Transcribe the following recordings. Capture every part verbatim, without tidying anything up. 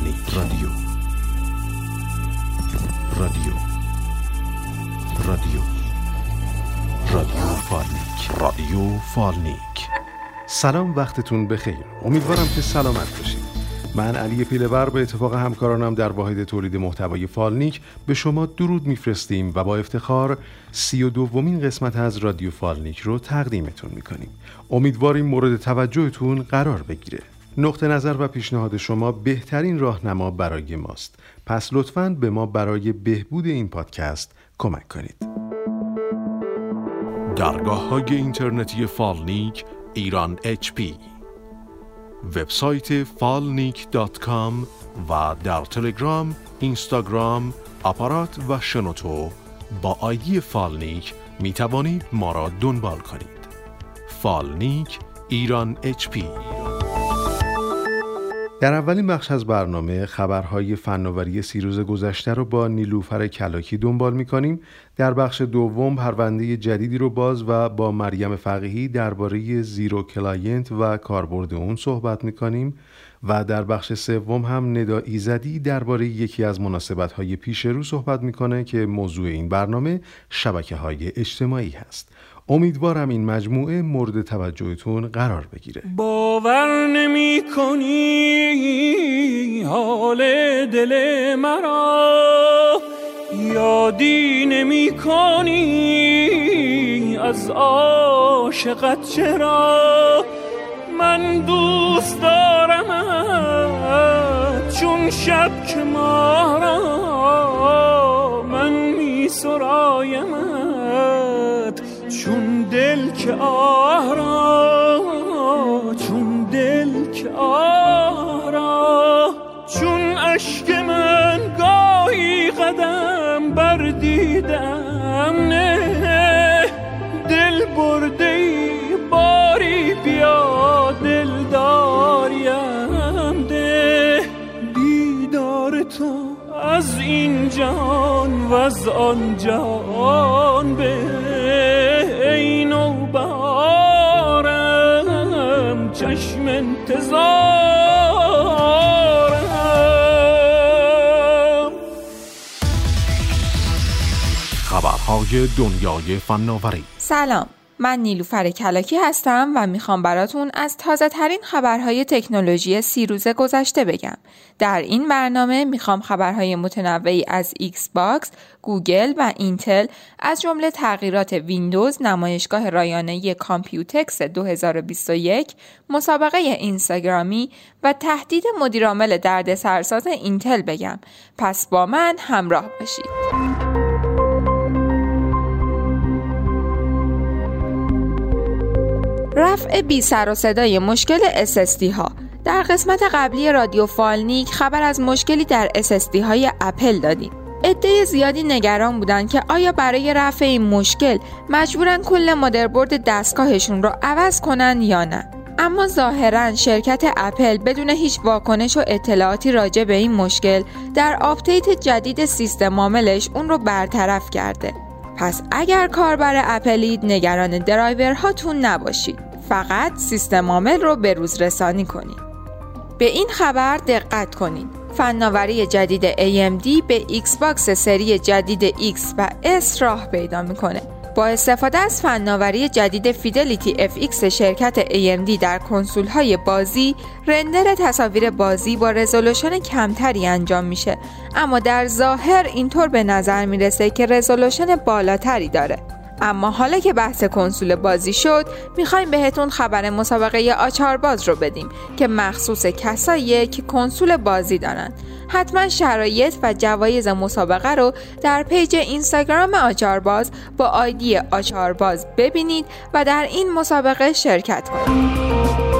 فالنیک. رادیو رادیو رادیو رادیو فالنیک. رادیو فالنیک. سلام، وقتتون بخیر. امیدوارم که سلامت باشید. من علی پیله‌ور به اتفاق همکارانم در واحد تولید محتوای فالنیک به شما درود میفرستیم و با افتخار سی و دومین قسمت از رادیو فالنیک رو تقدیمتون میکنیم. امیدواریم مورد توجهتون قرار بگیره. نقطه نظر و پیشنهاد شما بهترین راهنما برای ماست. پس لطفاً به ما برای بهبود این پادکست کمک کنید. درگاه‌های اینترنتی فالنیک ایران اچ پی، وبسایت فالنیک دات کام و در تلگرام، اینستاگرام، آپارات و شنوتو با آیدی فالنیک می توانید ما را دنبال کنید. فالنیک ایران اچ پی. در اولین بخش از برنامه خبرهای فناوری سی روز گذشته رو با نیلوفر کلاکی دنبال می‌کنیم. در بخش دوم پرونده جدیدی رو باز و با مریم فقیهی درباره زیرو کلاینت و کاربرد اون صحبت می‌کنیم و در بخش سوم هم ندا ایزدی درباره یکی از مناسبت‌های پیش رو صحبت می‌کنه که موضوع این برنامه شبکه‌های اجتماعی هست. امیدوارم این مجموعه مورد توجهتون قرار بگیره. باور نمی کنی حال دل مرا، یادی نمی کنی از عاشقت چرا. من دوست دارم چون شب که ما را، من می سرایمت چون دل که آه را، چون دل که آه را. چون اشک من گاهی قدم بردیدم نه، دل برده باری بیا دل داریم ده. دیدار تو از این جان و از آن جان به این و بارم چشم انتظارم. خبرهای دنیای فناوری. سلام، من نیلوفر کلاکی هستم و میخوام براتون از تازه ترین خبرهای تکنولوژی سی روز گذشته بگم. در این برنامه میخوام خبرهای متنوعی از ایکس باکس، گوگل و اینتل، از جمله تغییرات ویندوز، نمایشگاه رایانه‌ای کامپیوتکس دو هزار و بیست و یک، مسابقه اینستاگرامی و تهدید مدیرعامل دردسرساز اینتل بگم. پس با من همراه باشید. رفع بی سر و صدای مشکل اس اس دی ها. در قسمت قبلی رادیو فالنیک خبر از مشکلی در اس اس دی های اپل دادیم. عده زیادی نگران بودن که آیا برای رفع این مشکل مجبورن کل مادربرد دستگاهشون رو عوض کنن یا نه. اما ظاهراً شرکت اپل بدون هیچ واکنش و اطلاعاتی راجع به این مشکل در آپدیت جدید سیستم عاملش اون رو برطرف کرده. پس اگر کاربر اپلید نگران درایورهاتون نباشید. فقط سیستم عامل رو به روز رسانی کنید. به این خبر دقت کنید. فناوری جدید ای ام دی به ایکس باکس سری جدید X و S راه پیدا میکنه. با استفاده از فناوری جدید فیدلیتی اف ایکس شرکت ای ام دی در کنسول‌های بازی، رندر تصاویر بازی با رزولوشن کمتری انجام میشه، اما در ظاهر اینطور به نظر میرسه که رزولوشن بالاتری داره. اما حالا که بحث کنسول بازی شد، میخوایم بهتون خبر مسابقه آچارباز رو بدیم که مخصوص کساییه که کنسول بازی دارن. حتما شرایط و جوایز مسابقه رو در پیج اینستاگرام آچارباز با آیدی آچارباز ببینید و در این مسابقه شرکت کنید.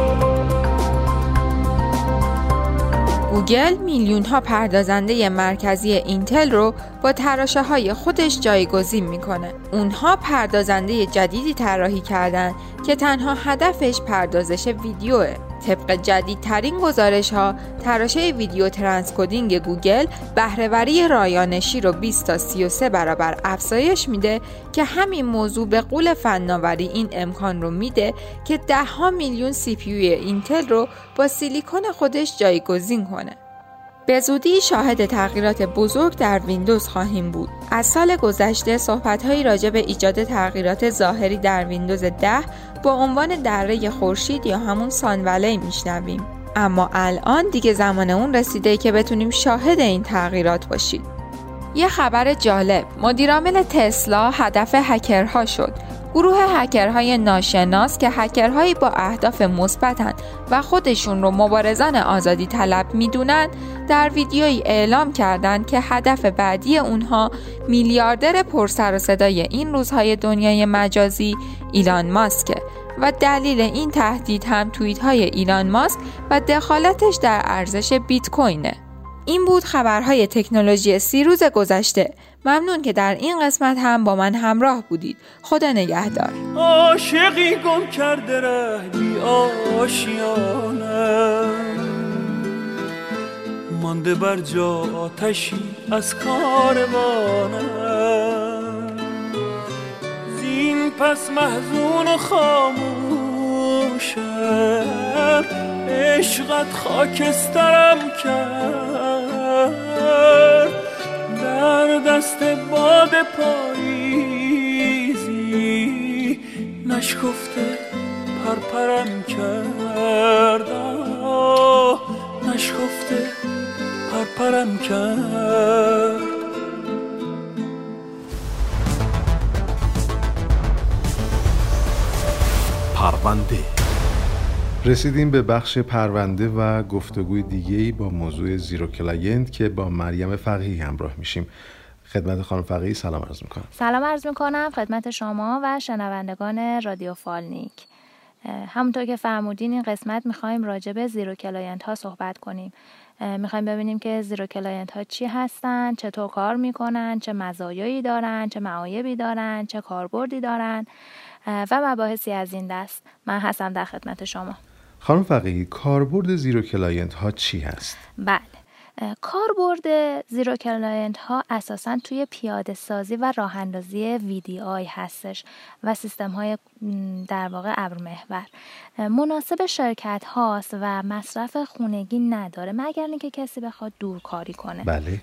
گوگل میلیون ها پردازنده مرکزی اینتل رو با تراشه‌های خودش جایگزین میکنه. اونها پردازنده جدیدی طراحی کردن که تنها هدفش پردازش ویدیوه. طبق جدیدترین گزارش‌ها، تراشه ویدیو ترانسکودینگ گوگل بهره‌وری رایانشی رو بیست تا سی و سه برابر افزایش میده که همین موضوع به قول فناوری این امکان رو میده که ده ها میلیون سی پی یو اینتل رو با سیلیکون خودش جایگزین کنه. به زودی شاهد تغییرات بزرگ در ویندوز خواهیم بود. از سال گذشته صحبت‌هایی راجع به ایجاد تغییرات ظاهری در ویندوز ده با عنوان دره خورشید یا همون سانولی میشنویم. اما الان دیگه زمان اون رسیده که بتونیم شاهد این تغییرات باشید. یه خبر جالب، مدیرعامل تسلا هدف هکرها شد. گروه هکرهای ناشناس که هکرهایی با اهداف مثبتن و خودشون رو مبارزان آزادی طلب میدونن، در ویدیویی اعلام کردند که هدف بعدی اونها میلیاردر پرسر و صدای این روزهای دنیای مجازی ایلان ماسکه و دلیل این تهدید هم توییت های ایلان ماسک و دخالتش در ارزش بیت کوینه. این بود خبرهای تکنولوژی سی روز گذشته. ممنون که در این قسمت هم با من همراه بودید. خدا نگهدار. عاشقی گم کرده ره بی آشیانه، مانده بر جا آتشی از کاروانه، زین پس محزون و خاموشم، عشقت خاکسترم کرد، در دست باد پاییزی نشکفته پرپرم کرد، نشکفته پرپرم کرد. پرونده. رسیدیم به بخش پرونده و گفتگوی دیگه‌ای با موضوع زیرو کلاینت که با مریم فقیهی همراه میشیم. خدمت خانم فقیهی سلام عرض میکنم. سلام عرض میکنم خدمت شما و شنوندگان رادیو فالنیک. همونطور که فرمودین این قسمت میخوایم راجع به زیرو کلاینت ها صحبت کنیم. میخوایم ببینیم که زیرو کلاینت ها چی هستن، چطور کار میکنن، چه مزایایی دارن، چه معایبی دارن، چه کاربردی دارن و مباحثی از این دست. من هستم در خدمت شما. خانم فقیهی، کاربرد زیرو کلاینت ها چی هست؟ بله، کاربرد زیرو کلاینت ها اساساً توی پیاده سازی و راه اندازی وی دی آی هستش و سیستم های در واقع ابرمحور. مناسب شرکت هاست و مصرف خونگی نداره مگر اینکه کسی بخواد دورکاری کنه. بله.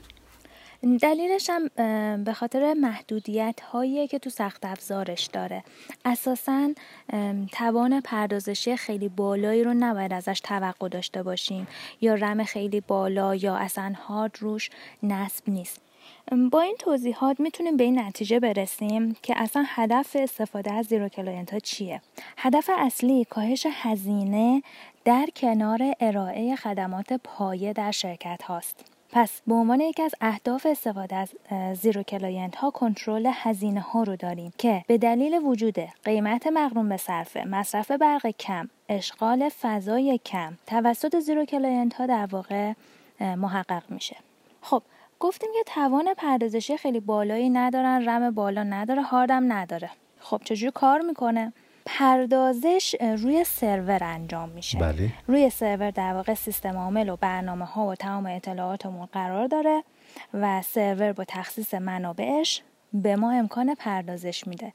دلیلش هم به خاطر محدودیت هایی که تو سخت افزارش داره. اساساً توان پردازشی خیلی بالایی رو نباید ازش توقع داشته باشیم، یا رم خیلی بالا یا اصلا هارد روش نصب نیست. با این توضیحات میتونیم به این نتیجه برسیم که اصلا هدف استفاده از زیرو کلاینت ها چیه. هدف اصلی کاهش هزینه در کنار ارائه خدمات پایه در شرکت هاست. پس به عنوان یکی از اهداف استفاده از زیرو کلاینت ها کنترل هزینه ها رو داریم که به دلیل وجود قیمت مقرون به صرفه، مصرف برق کم، اشغال فضای کم توسط زیرو کلاینت ها در واقع محقق میشه. خب گفتیم که توان پردازشی خیلی بالایی ندارن، رم بالا نداره، هاردم نداره. خب چجوری کار میکنه؟ پردازش روی سرور انجام میشه. بله. روی سرور در واقع سیستم عامل و برنامه ها و تمام اطلاعاتمون قرار داره و سرور با تخصیص منابعش به ما امکان پردازش میده.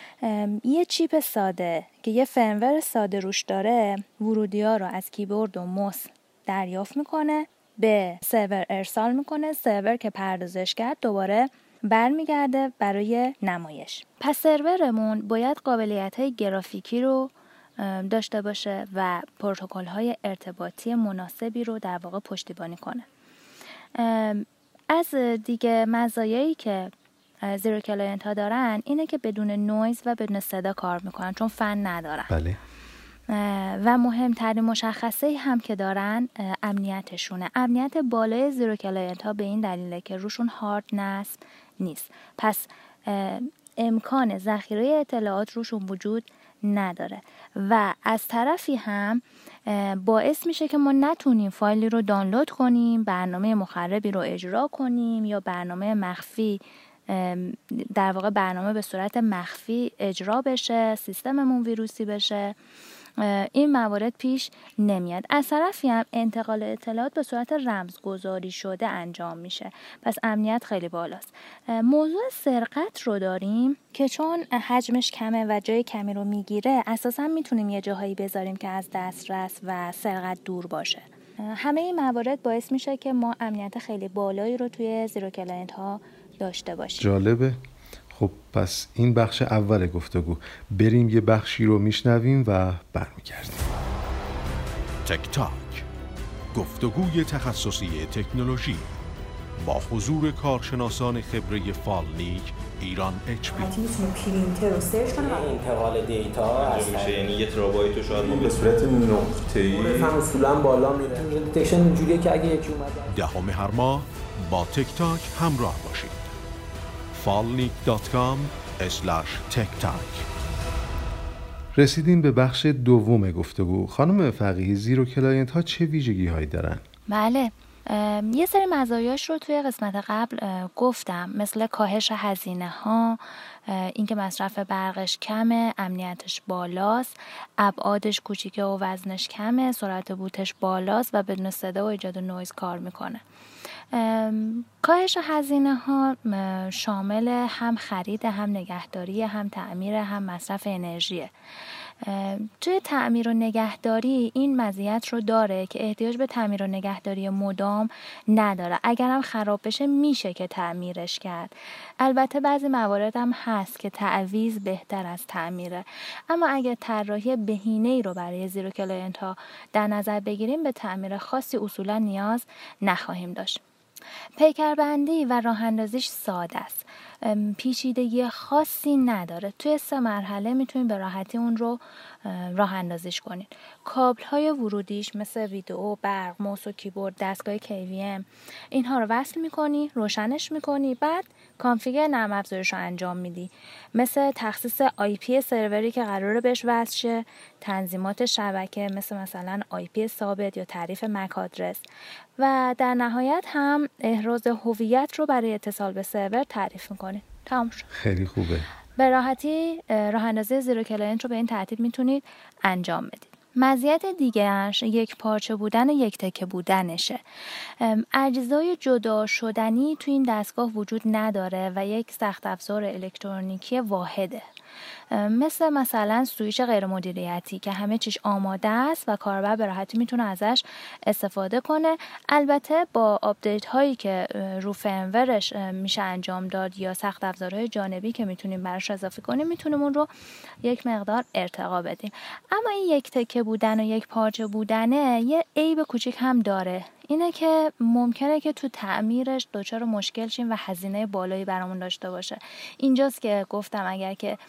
یه چیپ ساده که یه فرمور ساده روش داره ورودی ها رو از کیبورد و موس دریافت میکنه، به سرور ارسال میکنه، سرور که پردازش کرد دوباره برمیگرده برای نمایش. پس سرورمون باید قابلیت‌های گرافیکی رو داشته باشه و پروتکل‌های ارتباطی مناسبی رو در واقع پشتیبانی کنه. از دیگه مزایایی که زیرو کلاینت ها دارن اینه که بدون نویز و بدون صدا کار میکنن، چون فن ندارن. بله. و مهمترین مشخصه هم که دارن امنیتشونه. امنیت بالای زیرو کلاینت ها به این دلیله که روشون هارد نصب نیست، پس امکان ذخیره اطلاعات روشون وجود نداره و از طرفی هم باعث میشه که ما نتونیم فایلی رو دانلود کنیم، برنامه مخربی رو اجرا کنیم یا برنامه مخفی، در واقع برنامه به صورت مخفی اجرا بشه، سیستممون ویروسی بشه. این موارد پیش نمیاد. از طرفی هم انتقال اطلاعات به صورت رمزگذاری شده انجام میشه، پس امنیت خیلی بالاست. موضوع سرقت رو داریم که چون حجمش کمه و جای کمی رو میگیره، اساسا میتونیم یه جاهایی بذاریم که از دسترس و سرقت دور باشه. همه این موارد باعث میشه که ما امنیت خیلی بالایی رو توی زیرو کلاینت ها داشته باشیم. جالبه. خب پس این بخش اول گفتگو، بریم یه بخشی رو میشنویم و برمیگردیم. تک تاک، گفتگوی تخصصی تکنولوژی با حضور کارشناسان خبره فالنیک ایران اچ پی. میتونیم پرینتر رو سرچ کنیم، انتقال دیتا میشه، یعنی یه ترابایت رو شاید ما به صورت نقطه‌ای بفهم اصولا بالا میره. دیتکشن اینجوریه که اگه یکی اومد دهم هر ماه با تک تاک همراه باشید. فالنیک دات کام اسلش تک تاک. رسیدیم به بخش دوم گفتگو. خانم فقیهی، زیرو کلاینت ها چه ویژگی هایی دارن؟ بله، یه سری مزایاش رو توی قسمت قبل گفتم، مثل کاهش هزینه ها، اینکه مصرف برقش کمه، امنیتش بالاست، ابعادش کوچیکه و وزنش کمه، سرعت بوتش بالاست و بدون صدا و ایجاد نویز کار میکنه. کاهش هزینه ها شامل هم خرید، هم نگهداری، هم تعمیر، هم مصرف انرژیه. توی تعمیر و نگهداری این مزیت رو داره که احتیاج به تعمیر و نگهداری مدام نداره. اگر هم خراب بشه میشه که تعمیرش کرد. البته بعضی موارد هم هست که تعویض بهتر از تعمیره، اما اگر طراحی بهینه‌ای رو برای زیرو کلاینت ها در نظر بگیریم به تعمیر خاصی اصولا نیاز نخواهیم داشت. پیکربندی و راه اندازیش ساده است، پیچیدگی خاصی نداره. توی سه مرحله میتونید به راحتی اون رو راه اندازیش کنید. کابل های ورودیش مثل ویدئو، برق، موس و کیبورد، دستگاه کی وی ام، اینها رو وصل میکنی، روشنش میکنی، بعد کانفیگر نرم افزارش رو انجام میدی، مثل تخصیص آی پی سروری که قراره بهش وصل شه، تنظیمات شبکه مثل مثلا آی پی ثابت یا تعریف مک آدرس، و در نهایت هم احراز هویت رو برای اتصال به سرور تعریف میکنید. تمام شد. خیلی خوبه. به راحتی راه اندازی زیرو کلاینت رو به این ترتیب میتونید انجام بدید. مزیت دیگه‌اش یک پارچه بودن و یک تکه بودنشه. اجزای جدا شدنی تو این دستگاه وجود نداره و یک سخت افزار الکترونیکی واحده، مثل مثلا سوئیچ غیر مدیریتی که همه چیش آماده است و کاربر به راحتی میتونه ازش استفاده کنه. البته با آپدیت هایی که رو فرمورش میشه انجام داد یا سخت افزارهای جانبی که میتونیم براش اضافه کنیم، میتونیم اون رو یک مقدار ارتقا بدیم. اما این یک تکه بودن و یک پارچه بودنه یه عیب کوچیک هم داره، اینه که ممکنه که تو تعمیرش دچار مشکل شیم و هزینه بالایی برامون داشته باشه. اینجاست که گفتم اگر که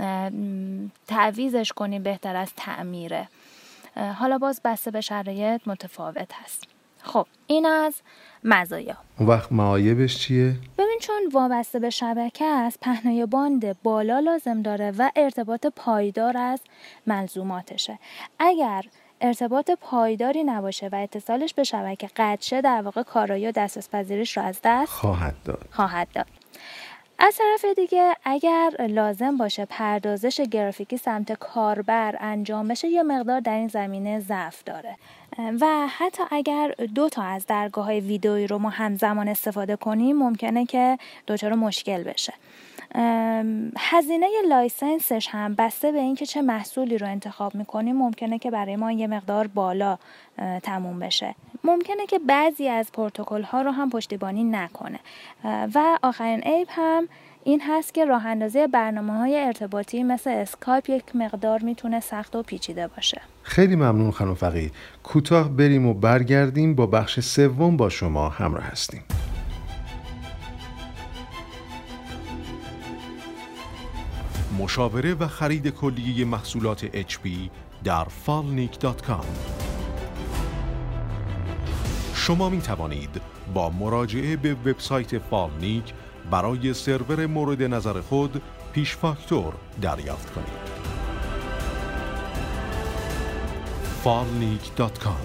تعویضش کنیم بهتر از تعمیره. حالا باز بسته به شرایط متفاوت هست. خب این از مزایا. اون وقت معایبش چیه؟ ببین، چون وابسته به شبکه است، پهنای باند بالا لازم داره و ارتباط پایدار از ملزوماتشه. اگر ارتباط پایداری نباشه و اتصالش به شبکه قطع شه، در واقع کارایی و دسترس‌پذیریش رو از دست خواهد داد. خواهد داد. از طرف دیگه اگر لازم باشه پردازش گرافیکی سمت کاربر انجام بشه، یه مقدار در این زمینه ضعف داره و حتی اگر دو تا از درگاه‌های ویدئویی رو ما همزمان استفاده کنیم ممکنه که دچار مشکل بشه. هزینه لایسنسش هم بسته به اینکه چه محصولی رو انتخاب میکنیم ممکنه که برای ما یه مقدار بالا تموم بشه. ممکنه که بعضی از پروتکل ها رو هم پشتیبانی نکنه. و آخرین عیب هم این هست که راه اندازی برنامه‌های ارتباطی مثل اسکایپ یک مقدار میتونه سخت و پیچیده باشه. خیلی ممنون خانم فقیهی. کوتاه بریم و برگردیم، با بخش سوم با شما همراه هستیم. مشاوره و خرید کلیه محصولات اچ پی در فالنیک دات کام. شما می توانید با مراجعه به وبسایت فالنیک برای سرور مورد نظر خود پیش فاکتور دریافت کنید. فالنیک دات کام.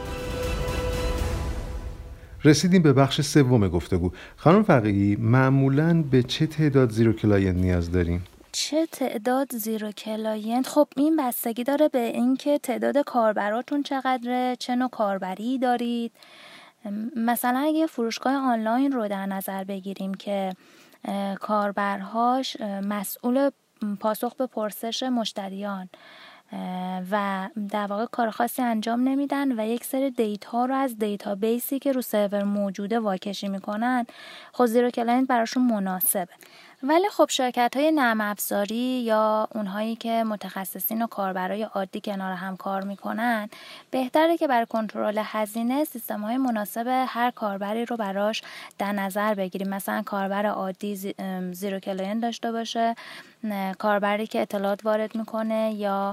رسیدیم به بخش سوم گفتگو. خانم فقیهی، معمولاً به چه تعداد زیرو کلاینت نیاز داریم؟ چه تعداد زیرو کلاینت؟ خب این بستگی داره به اینکه تعداد کاربراتون چقدره، چه نوع کاربری دارید. مثلا اگه فروشگاه آنلاین رو در نظر بگیریم که کاربرهاش مسئول پاسخ به پرسش مشتریان و در واقع کار خاصی انجام نمیدن و یک سری دیتا رو از دیتابیسی که رو سرور موجوده واکشی میکنن. خب زیرو کلاینت براشون مناسبه. ولی خب شرکت های نرم افزاری یا اونهایی که متخصصین و کاربرای عادی کنار هم کار میکنن بهتره که برای کنترل هزینه سیستم های مناسب هر کاربری رو براش در نظر بگیریم. مثلا کاربر عادی زیرو کلاینت داشته باشه، کاربری که اطلاعات وارد میکنه یا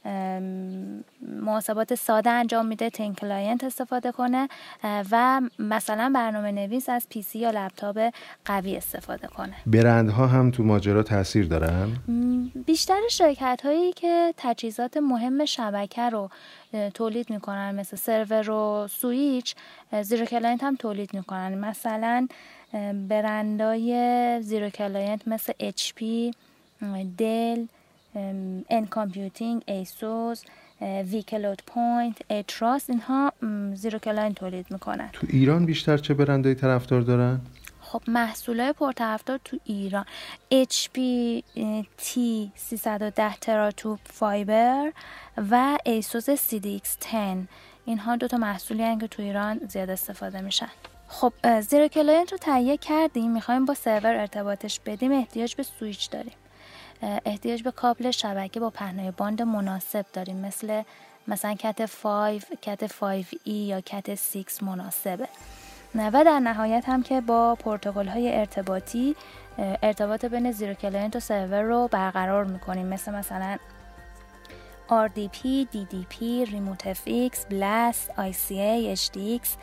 محاسبات ساده انجام میده تین کلاینت استفاده کنه و مثلا برنامه نویس از پی سی یا لپتاپ قوی استفاده کنه. برندها هم تو ماجرا تاثیر دارن؟ بیشتر شرکت هایی که تجهیزات مهم شبکه رو تولید میکنن مثل سرور و سویچ زیرو کلاینت هم تولید میکنن. مثلا برندهای زیرو کلاینت مثل اچ پی، دل، ان کامپیوتینگ، ایسوس، ویکلود پوینت، ایتراست، اینها زیرو کلاینت تولید میکنن. تو ایران بیشتر چه برندهای طرفدار دارن؟ خب محصولای پرطرفدار تو ایران اچ پی تی سیصد و ده تراتوب فایبر و ایسوس سی دی ایکس ده، اینها دوتا محصولی هستن که تو ایران زیاد استفاده میشن. خب زیرو کلاینت رو تهیه کردیم، میخوایم با سرور ارتباطش بدیم، احتیاج به سویچ داریم، احتیاج به کابل شبکه با پهنای باند مناسب داریم، مثل مثلا کت پنج، کت پنج ای یا کت شش مناسبه. و در نهایت هم که با پروتکل های ارتباطی ارتباط بین زیرو کلاینت و سرور رو برقرار میکنیم، مثل مثلا آر دی پی، دی دی پی، ریموت اف ایکس، بلاست، آی سی ای، اچ دی ایکس.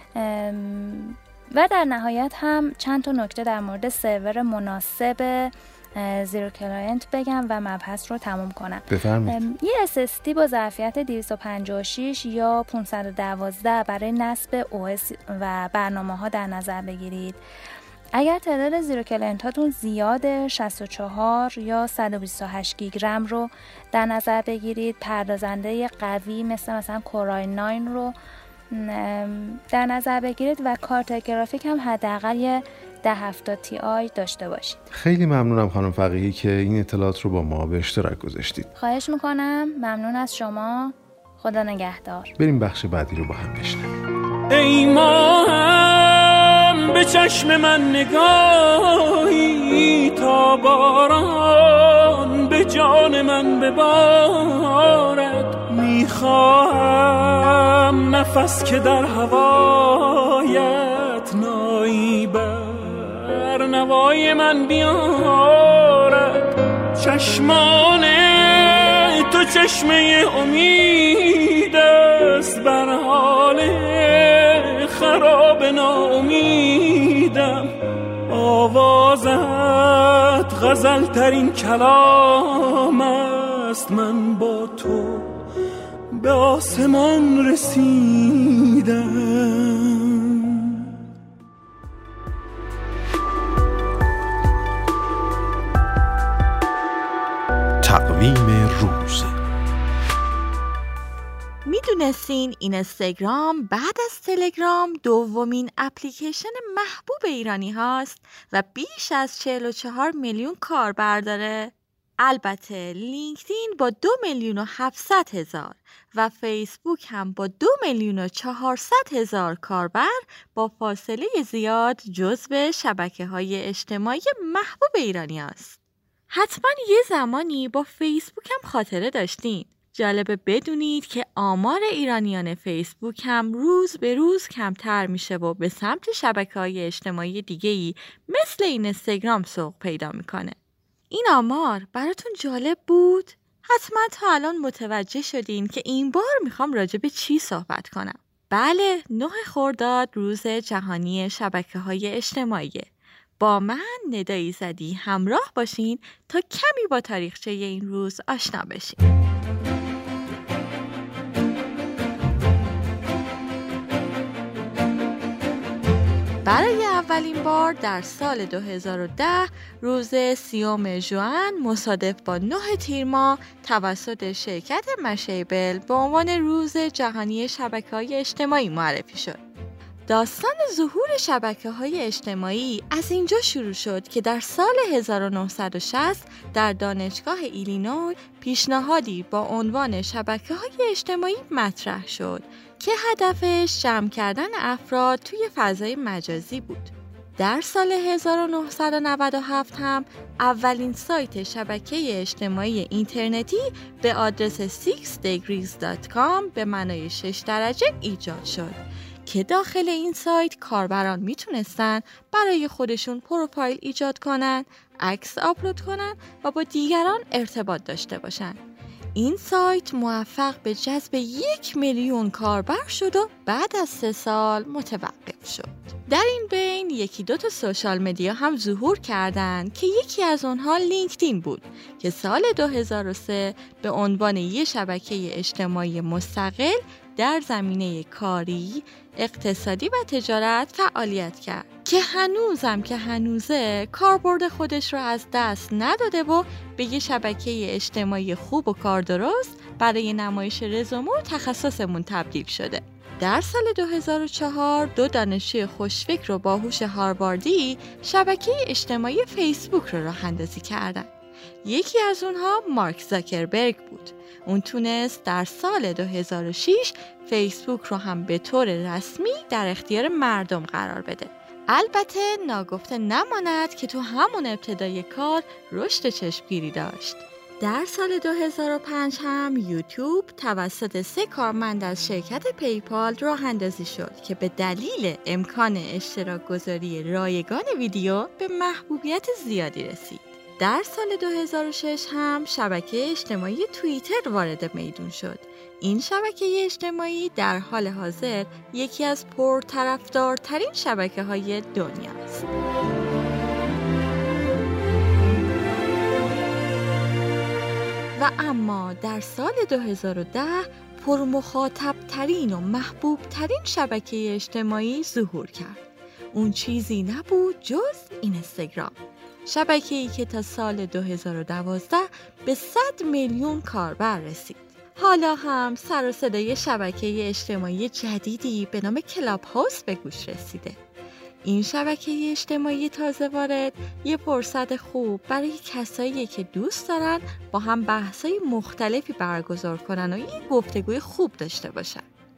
و در نهایت هم چند تا نکته در مورد سرور مناسب زیرو کلاینت بگم و مبحث رو تموم کنم. بفرمایید. یه اس اس دی با ظرفیت دویست و پنجاه و شش یا پانصد و دوازده برای نصب او اس و برنامه ها در نظر بگیرید. اگر تعداد زیرو کلاینت هاتون زیاده، شصت و چهار یا صد و بیست و هشت گیگ رم رو در نظر بگیرید. پردازنده قوی مثل مثلا کورای نه رو در نظر بگیرید و کارت گرافیک هم حداقل یه ده هفتاد تی آی داشته باشید. خیلی ممنونم خانم فقیهی که این اطلاعات رو با ما به اشتراک گذاشتید. خواهش میکنم. ممنون از شما. خدا نگهدار. بریم بخش بعدی رو با هم بشنویم. ای ماهم به چشم من نگاهی تا باران به جان من ببارد. میخواهم نفس که در هوایت نایی بر نوای من بیارد. چشمان تو چشمه امید است بر حال خراب ناامیدم. آوازت غزل ترین کلام است. من با تو به آسمان رسیدم. تقویم روز. میدونستین این اینستاگرام بعد از تلگرام دومین اپلیکیشن محبوب ایرانی هاست و بیش از چهل و چهار میلیون کاربر داره؟ البته لینکدین با دو میلیون و هفتصد هزار و فیسبوک هم با دو میلیون و چهارصد هزار کاربر با فاصله زیاد جزو شبکه‌های اجتماعی محبوب ایرانی هست. حتما یه زمانی با فیسبوک هم خاطره داشتین. جالبه بدونید که آمار ایرانیان فیسبوک هم روز به روز کمتر میشه و به سمت شبکه‌های اجتماعی دیگه‌ای مثل این اینستاگرام سوق پیدا میکنه. این آمار براتون جالب بود؟ حتما تا الان متوجه شدین که این بار میخوام راجع به چی صحبت کنم. بله، نه خرداد روز جهانی شبکه‌های اجتماعیه. با من ندا ایزدی همراه باشین تا کمی با تاریخچه این روز آشنا بشین. برای اولین بار در سال دو هزار و ده روز سیوم ژوئن مصادف با نه تیر ماه توسط شرکت مشیبل به عنوان روز جهانی شبکه‌های اجتماعی معرفی شد. داستان ظهور شبکه‌های اجتماعی از اینجا شروع شد که در سال هزار و نهصد و شصت در دانشگاه ایلینوی پیشنهادی با عنوان شبکه‌های اجتماعی مطرح شد که هدفش جمع کردن افراد توی فضای مجازی بود. در سال هزار و نهصد و نود و هفت هم اولین سایت شبکه اجتماعی اینترنتی به آدرس six degrees dot com به معنای شش درجه ایجاد شد که داخل این سایت کاربران میتونستن برای خودشون پروفایل ایجاد کنن، عکس آپلود کنن و با دیگران ارتباط داشته باشن. این سایت موفق به جذب یک میلیون کاربر شد و بعد از سه سال متوقف شد. در این بین یکی دو تا سوشال مدیا هم ظهور کردند که یکی از اونها لینکدین بود که سال دو هزار و سه به عنوان یک شبکه اجتماعی مستقل در زمینه کاری، اقتصادی و تجارت فعالیت کرد که هنوزم که هنوزه کاربرد خودش رو از دست نداده و به یه شبکه اجتماعی خوب و کار درست برای نمایش رزومه و تخصصمون تبدیل شده. در سال دو هزار و چهار دو دانشجوی خوشفکر و باهوش هارواردی شبکه اجتماعی فیسبوک رو راه اندازی کردن. یکی از اونها مارک زاکربرگ بود. اون تونست در سال دو هزار و شش فیسبوک رو هم به طور رسمی در اختیار مردم قرار بده. البته ناگفته نماند که تو همون ابتدای کار رشد چشمگیری داشت. در سال دو هزار و پنج هم یوتیوب توسط سه کارمند از شرکت پیپال راه اندازی شد که به دلیل امکان اشتراک گذاری رایگان ویدیو به محبوبیت زیادی رسید. در سال دو هزار و شش هم شبکه اجتماعی توییتر وارد میدون شد. این شبکه اجتماعی در حال حاضر یکی از پرطرفدارترین شبکه‌های دنیاست. و اما در سال دو هزار و ده پرمخاطب ترین و محبوب ترین شبکه اجتماعی ظهور کرد. اون چیزی نبود جز اینستاگرام. شبکه‌ای که تا سال دو هزار و دوازده به صد میلیون کاربر رسید. حالا هم سر و صدای شبکه اجتماعی جدیدی به نام کلاب هاوس به گوش رسیده. این شبکه اجتماعی تازه وارد یه فرصت خوب برای کسایی که دوست دارن با هم بحث‌های مختلفی برگزار کنن و یه گفتگوی خوب داشته باشن.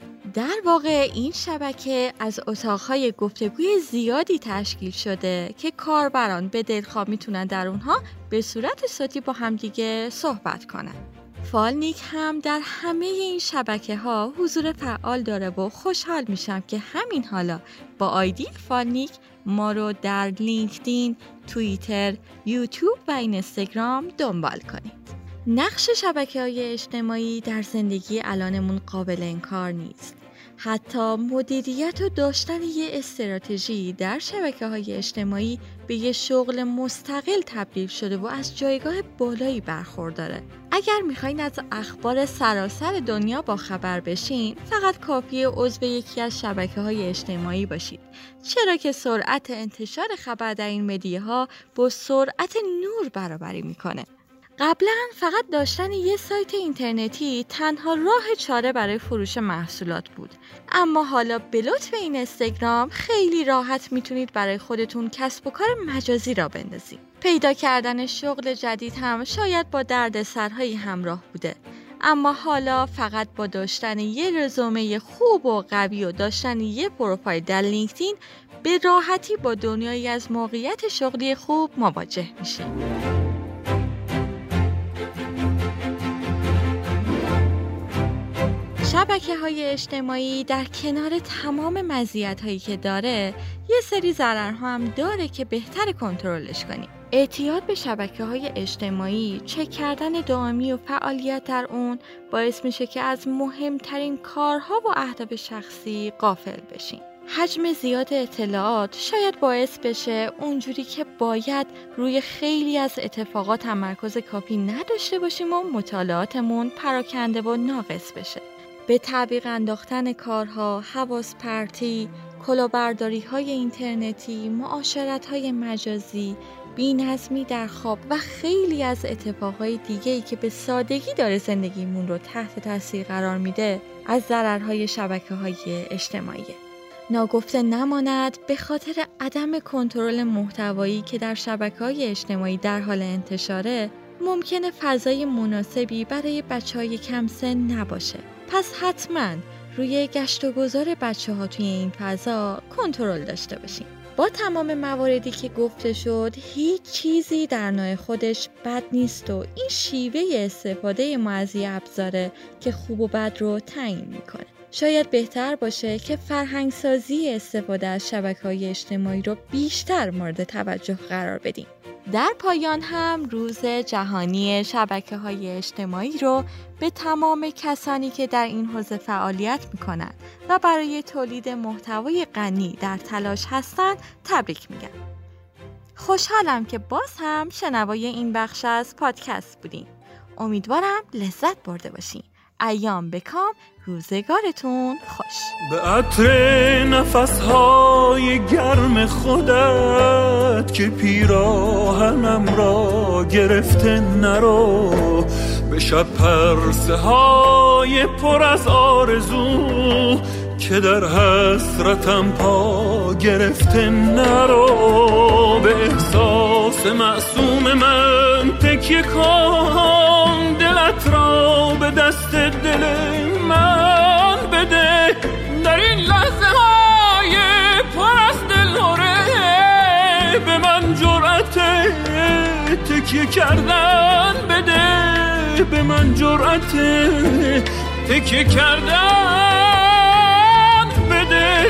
در واقع این شبکه از اتاقهای گفتگوی زیادی تشکیل شده که کاربران به دلخواه میتونن در اونها به صورت صوتی با همدیگه صحبت کنن. فالنیک هم در همه این شبکه ها حضور فعال داره و خوشحال میشم که همین حالا با آیدی فالنیک ما رو در لینکدین، توییتر، یوتیوب و اینستاگرام دنبال کنید. نقش شبکه‌های اجتماعی در زندگی الانمون قابل انکار نیست. حتی مدیریت و داشتن یه استراتژی در شبکه‌های اجتماعی به یه شغل مستقل تبدیل شده و از جایگاه بالایی برخورداره. اگر میخواین از اخبار سراسر دنیا با خبر بشین، فقط کافیه عضو یکی از شبکه‌های اجتماعی باشید. چرا که سرعت انتشار خبر در این مدیاها با سرعت نور برابری میکنه. قبلا فقط داشتن یه سایت اینترنتی تنها راه چاره برای فروش محصولات بود، اما حالا به لطف این اینستاگرام خیلی راحت میتونید برای خودتون کسب و کار مجازی را بندازید. پیدا کردن شغل جدید هم شاید با دردسرهایی همراه بوده، اما حالا فقط با داشتن یه رزومه خوب و قوی و داشتن یه پروفایل در لینکدین به راحتی با دنیایی از موقعیت شغلی خوب مواجه میشید. شبکه‌های اجتماعی در کنار تمام مزیت‌هایی که داره، یه سری ضررها هم داره که بهتر کنترلش کنیم. اعتیاد به شبکه‌های اجتماعی، چک کردن دائمی و فعالیت در اون باعث میشه که از مهمترین کارها و اهداف شخصی غافل بشیم. حجم زیاد اطلاعات شاید باعث بشه اونجوری که باید روی خیلی از اتفاقات تمرکز کافی نداشته باشیم و مطالعاتمون پراکنده و ناقص بشه. به تعویق انداختن کارها، حواس پرتی، کلاهبرداری‌های اینترنتی، معاشرت‌های مجازی، بی‌نظمی در خواب و خیلی از اتفاقهای دیگه‌ای که به سادگی داره زندگیمون رو تحت تاثیر قرار میده، از ضررهای شبکه‌های اجتماعی. ناگفته نماند به خاطر عدم کنترل محتوایی که در شبکه‌های اجتماعی در حال انتشاره، ممکنه فضای مناسبی برای بچه‌های کم سن نباشه. پس حتماً روی گشت و گذار بچه‌ها توی این فضا کنترل داشته باشیم. با تمام مواردی که گفته شد، هیچ چیزی در نوع خودش بد نیست و این شیوه استفاده ما از یه ابزاره که خوب و بد رو تعیین میکنه. شاید بهتر باشه که فرهنگسازی استفاده از شبکه‌های اجتماعی رو بیشتر مورد توجه قرار بدیم. در پایان هم روز جهانی شبکه‌های اجتماعی رو به تمام کسانی که در این حوزه فعالیت می‌کنند و برای تولید محتوای غنی در تلاش هستند تبریک میگم. خوشحالم که باز هم شنوای این بخش از پادکست بودین. امیدوارم لذت برده باشین. ایام بکام، روزگارتون خوش. به عطر نفسهای گرم خودت که پیراهنم را گرفته نرو، به شب پرسه های پر از آرزو که در حسرتم پا گرفته نرو. به احساس معصوم من تکیه کن، دلت را به دست دل من بده. در این لحظه های پر از دلهره به من جرأت تکیه کردن بده، به من جرأت تکیه کردن بده.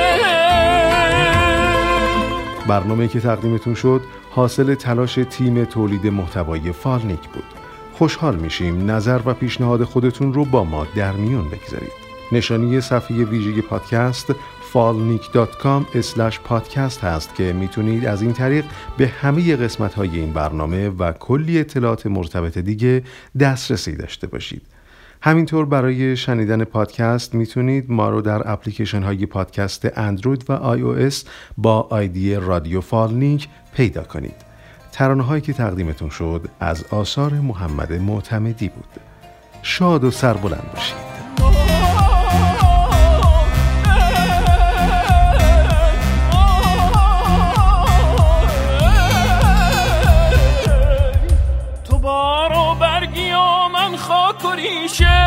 برنامه‌ای که تقدیمتون شد حاصل تلاش تیم تولید محتوای فالنیک بود. خوشحال میشیم نظر و پیشنهاد خودتون رو با ما در میون بگذارید. نشانی صفحه ویژه پادکست فالنیک دات کام اسلش پادکست هست که میتونید از این طریق به همه قسمت‌های این برنامه و کلی اطلاعات مرتبط دیگه دسترسی داشته باشید. همینطور برای شنیدن پادکست میتونید ما رو در اپلیکیشن های پادکست اندروید و آی او اس با آیدی رادیو فالنیک پیدا کنید. ترانه هایی که تقدیمتون شد از آثار محمد معتمدی بود. شاد و سربلند باشید. تو بار و برگی و من خاک و ریشه،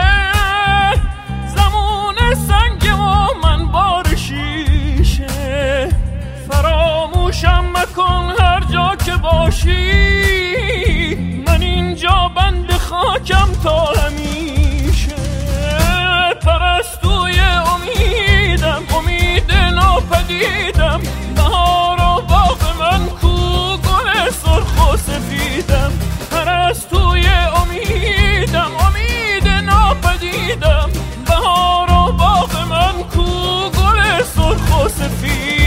زمون سنگ و من بار شیشه. فراموشم مکن هر جا که باشی، من اینجا بند خاکم تا همیشه. پرستوی امیدم، امید ناپدیدم، بهار و باغ من کو گل سرخ و سفیدم. پرستوی امیدم، امید ناپدیدم، بهار و باغ من کو گل سرخ و سفیدم.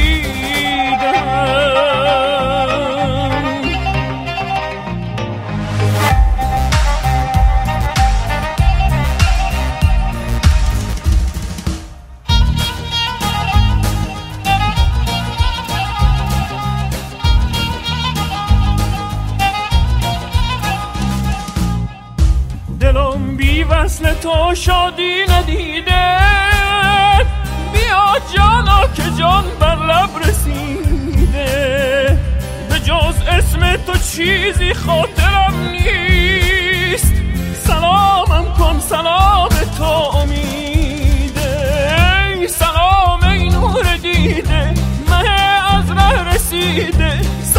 دلم بی وصل تو شادی ندیده، بیا جانا که جان بر لب رسیده. به جز اسم تو چیزی خاطرم نیست، سلامم کن سلام تو امیده. سلام ای نور دیده، مه از ره رسیده،